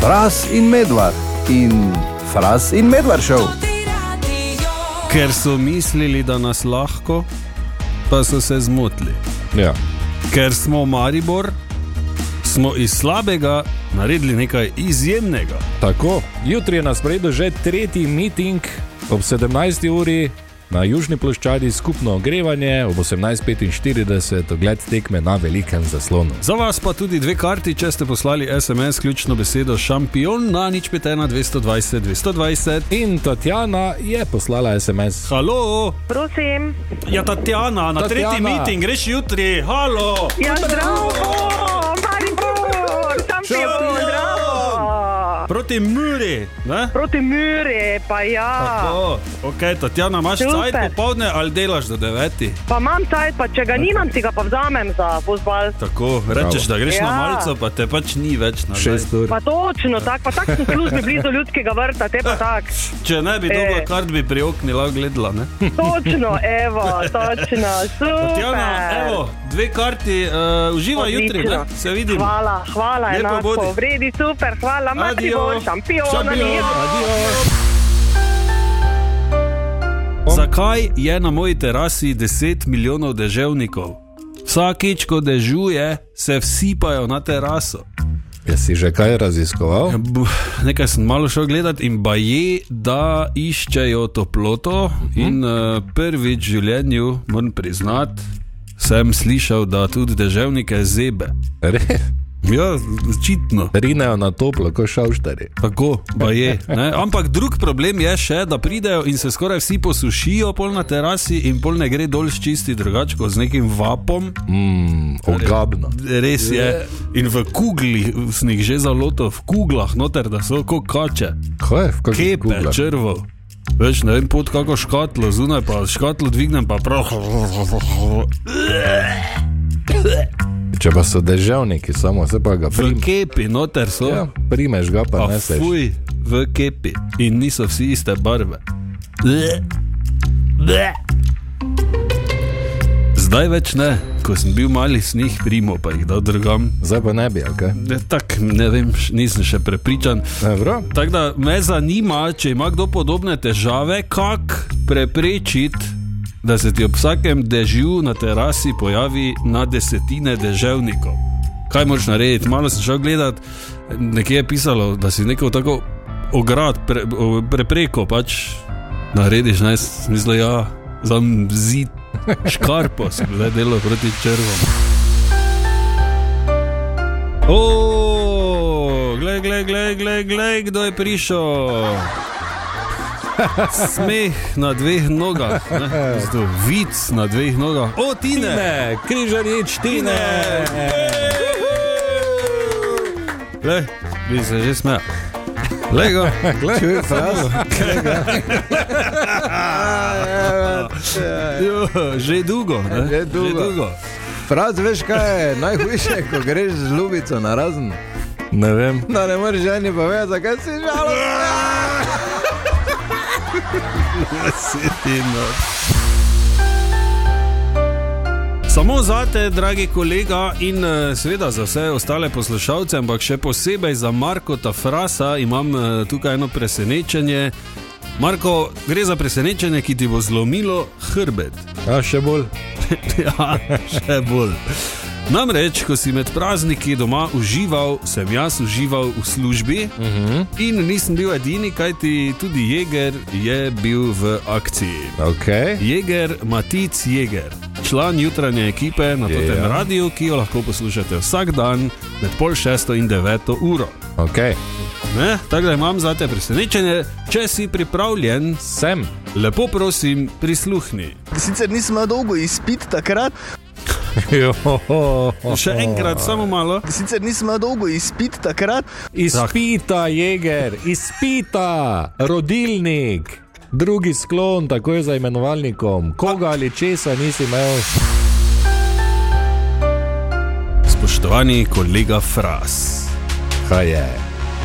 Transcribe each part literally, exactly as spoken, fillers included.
Fras in Medvard in Fras in Medvard show. Ker so mislili, da nas lahko, pa so se zmotili. Ja. Ker smo Maribor, smo iz slabega naredili nekaj izjemnega. Tako, jutri je na sporedu že tretji miting ob sedemnajsti uri na južni ploščadi, skupno ogrevanje ob osemnajst petinštirideset, ogled tekme na velikem zaslonu. Za vas pa tudi dve karti, če ste poslali es em es ključno besedo šampion na nič pet ena dvesto dvajset dvesto dvajset. In Tatjana je poslala es em es. Halo! Prosim. Ja, Tatjana, na Tatjana. tretji miting, greš jutri, halo! Ja, zdravo, Maribor, šampion, zdravo. Proti Muri, ne? Proti Muri, pa ja. Tako, ok, Tatjana, imaš Super. cajt popoldne ali delaš do deveti? Pa imam cajt, pa če ga nimam, si ga pa vzamem za fuzbal. Tako, rečeš, da greš Ja. na malico, pa te pač ni več nazaj. Šest ur. Pa točno, tak, pa tak sem službi blizu ljudskega vrta, te pa tak. Če ne bi dobila E. kart, bi pri okni lahko gledala, ne? Točno, evo, točno, Tatjana, super. evo, dve karti, uh, uživaj jutri, ne? Se vidim. Hvala, hvala, Lepo enako, bodi. vredi, super, hvala, Maribor, šampion, Šampion, adijo. Zakaj je na moji terasi deset milijonov deževnikov? Vsakič, ko dežuje, se vsipajo na teraso. Je si že kaj raziskoval? B- Nekaj sem malo šel gledat in baje, da iščejo toploto in uh, prvič v življenju, moram priznat, sem slišal, da tudi deževnike zebe. Res? Ja, očitno. Rinejo na toplo, ko šavštari. Tako, baje. Ne? Ampak drug problem je še, da pridejo in se skoraj vsi posušijo pol na terasi in pol ne gre dol čisti drugačko z nekim vapom. Mmm, ogabno. Res je. In v kugli, sem jih že zalotil, v kuglah noter, da so kot kače. Kaj? V kakšnih Kepe, kuglah? črvov. Veš, ne vem, pod kako škatlo, zunaj pa škatlo dvignem pa prav. Če pa so deževniki, samo se pa ga V prim... kepi noter so. Ja, primeš ga pa Pa neseš. fuj, v kepi. In niso vsi iste barve. Zdaj več ne, ko sem bil mali snih primo, pa jih dal drugam. Zdaj pa ne bi, ali kaj? Ne, tak, ne vem, š- nisem še prepričan. Dobro. Tako da me zanima, če ima kdo podobne težave, kak preprečiti, da se ti ob vsakem dežju na terasi pojavi na desetine deževnikov. Kaj moraš narediti? Malo sem šel gledat, nekje je pisalo, da si neko tako ograd, pre, o- prepreko pač narediš, ne, sem mislil, ja, zam zid, škarpo sem zdaj delal proti črvom. O, glej, glej, glej, glej, glej, kdo je prišel. Smeh na dveh nogah, ne? Zdo, vic na dveh nogah. O, Tine! Tine, križarič, Tine. Glej, bi se že smejal. Glej ga. Čuj, fras. Jo, že dolgo, ne? Že dolgo. Fraz, veš kaj je najhujše, ko greš z ljubico na razen? Ne vem. No, ne moreš ženi povedati, zakaj si žalosten. Samo zate, dragi kolega, in eh, seveda za vse ostale poslušalce, ampak še posebej za Markota Frasa imam eh, tukaj eno presenečenje. Marko, gre za presenečenje, ki ti bo zlomilo hrbet. Ja, še bolj. Ja, še bolj. Namreč, ko si med prazniki doma užival, sem jaz užival v službi Uh-huh. in nisem bil edini, kajti tudi Jeger je bil v akciji. Ok. Jeger, Matic Jeger, član jutranje ekipe na Je, tem ja. radiju, ki jo lahko poslušate vsak dan med pol šesto in deveto uro. Ok. Ne? Tako da imam zate presenečenje, če si pripravljen, Sem. lepo prosim, prisluhni. Sicer nisem imel dolgo izpit takrat, Še enkrat, samo malo. sicer nisem imel dolgo izpit takrat, Izpita, Jeger, izpita, rodilnik, drugi sklon, takoj za imenovalnikom. Koga ali česa nisi imel? Spoštovani kolega Fras, Kaj je?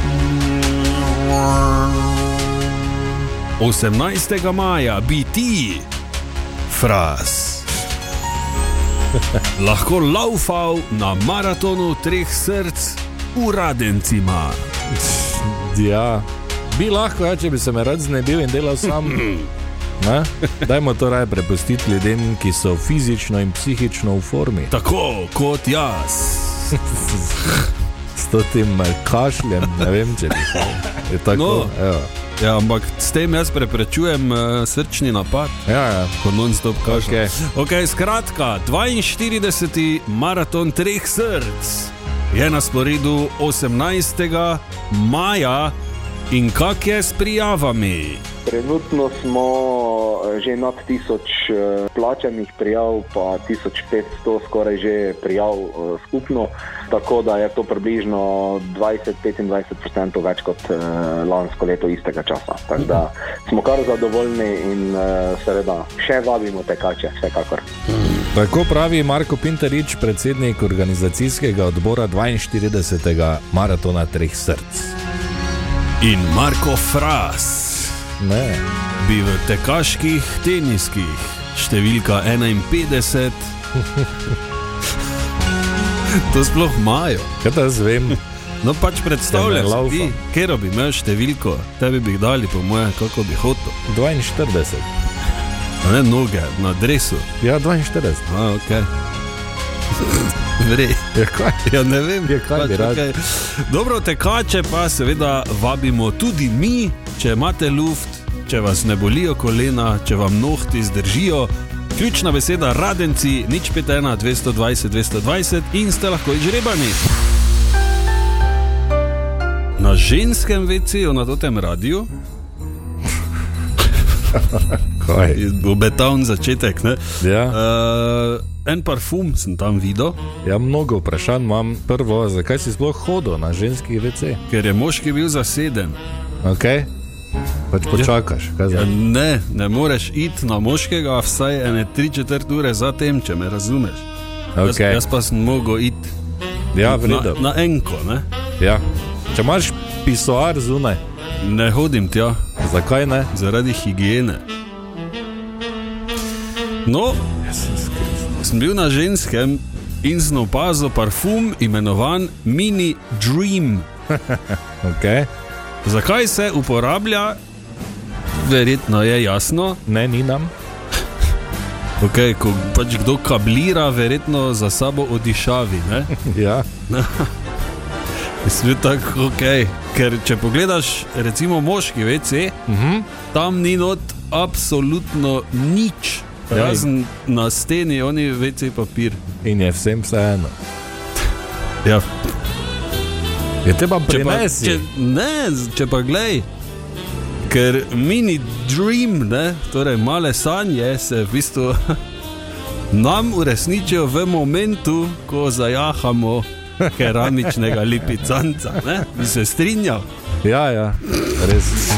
osemnajstega maja bi ti, Fras, lahko laufal na maratonu treh src v Radencima. Ja, bi lahko, ja, če bi se me rad znebil in delal sam. Ne? Dajmo to raje prepustiti ljudem, ki so fizično in psihično v formi. Tako kot jaz. S to tem kašljem, ne vem, če bi šel. Je tako, No. evo. Ja, ampak s tem jaz preprečujem uh, srčni napad, Ja, ja. ko non-stop kašljem. Okej. Ok, skratka, dvainštirideseti maraton treh src je na sporedu osemnajstega maja in kak je s prijavami? Trenutno smo že nad tisoč plačanih prijav, pa tisoč petsto skoraj že prijav skupno, tako da je to približno dvajset do petindvajset odstotkov več kot lansko leto istega časa. Tako da smo kar zadovoljni in seveda še vabimo tekače, vsekakor. Tako pravi Marko Pinterič, predsednik organizacijskega odbora dvainštiridesetega maratona treh src. In Marko Fras Ne. bi v tekaških teniskih številka enainpetdeset to sploh imajo. Kaj da jaz vem? No pač predstavljaj Da ne si ti, laufa. kero bi imel številko, tebi bi jih dali po moje, kako bi hotel. dvainštirideset. A ne noge, na dresu. Ja, dvainštirideset. A, ok. Vrej. Ja, kaj? Ja, ne vem. Ja, kaj bi rad? okej. Dobro, tekače pa seveda vabimo tudi mi, če imate luft, če vas ne bolijo kolena, če vam nohti zdržijo. Ključna beseda Radenci, nič pet ena dvesto dvajset dvesto dvajset in ste lahko izžrebani. Na ženskem veceju na totem radiju Kaj? obetavn začetek, ne? Ja. Uh, en parfum sem tam videl, Ja, mnogo vprašanj imam. Prvo, zakaj si sploh hodil na ženski ve ce? ker je moški bil zaseden. Ok? Pač počakaš. Kaj Ja, zdaj? ne, ne moreš iti na moškega vsaj ene tri četrt ure zatem, če me razumeš. Jaz, Ok. jaz pa sem mogel iti Ja, na, vredo. na enko, ne? Ja. Če imaš pisoar zunaj, Ne hodim tja, zakaj ne? zaradi higiene. No, sem bil na ženskem in sem opazil parfum imenovan Mini Dream. Ok? Zakaj se uporablja? Verjetno je jasno. Ne, ni nam. Okay, ko pač kdo kablira, verjetno za sabo odišavi, ne? Ja. Mislim, tako, okay. Ker če pogledaš recimo moški ve ce, Mhm. tam ni not absolutno nič, Ja, razen na steni oni ve ce papir. In je vsem vseeno. Ja. Je treba Če pa, prinesi. če, ne, če pa glej, ker Mini Dream, ne, torej male sanje se v bistvu nam uresničijo v momentu, ko zajahamo keramičnega lipicanca, ne, bi se strinjal. Ja, ja, res.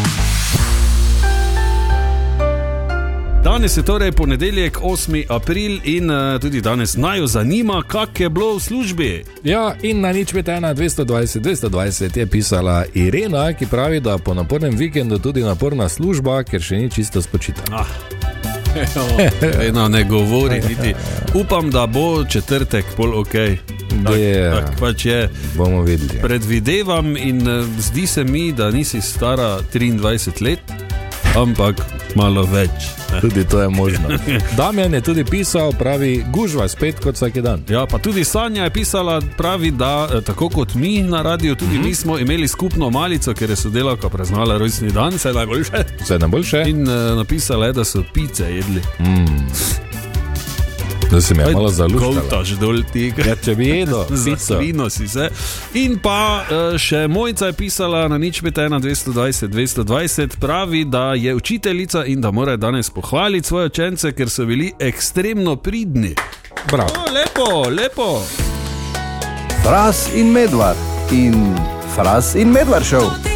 Danes je torej ponedeljek, osmi april in uh, tudi danes naju zanima, kak je bilo v službi. Ja, in na nič pet ena dvesto dvajset dvesto dvajset je pisala Irena, ki pravi, da po napornem vikendu tudi naporna služba, ker še ni čisto spočita. Ah. Eno ne govori niti. Upam, da bo četrtek pol ok. Tak, Ja. tak pač je. Bomo videli. Predvidevam in uh, zdi se mi, da nisi stara triindvajset let, ampak malo več. Ne? Tudi to je možno. Damjan je tudi pisal, pravi, gužva spet kot vsak dan. Ja, pa tudi Sanja je pisala, pravi, da eh, tako kot mi na radiju, tudi mm-hmm. mi smo imeli skupno malico, ker je sodelavka praznala rojstni dan, vse najboljše. Vse najboljše. In uh, napisala je, da so pice jedli. Mm. Da se mi je malo zaluštalo. Goltaš dol tega. Ja, če bi jedel pico. Zaslino si se. In pa uh, še Mojca je pisala na nič pet ena dvesto dvajset dvesto dvajset, pravi, da je učiteljica in da mora danes pohvaliti svoje učence, ker so bili ekstremno pridni. Bravo. O, lepo, lepo. Fras in Medvard in Fras in Medvard šel.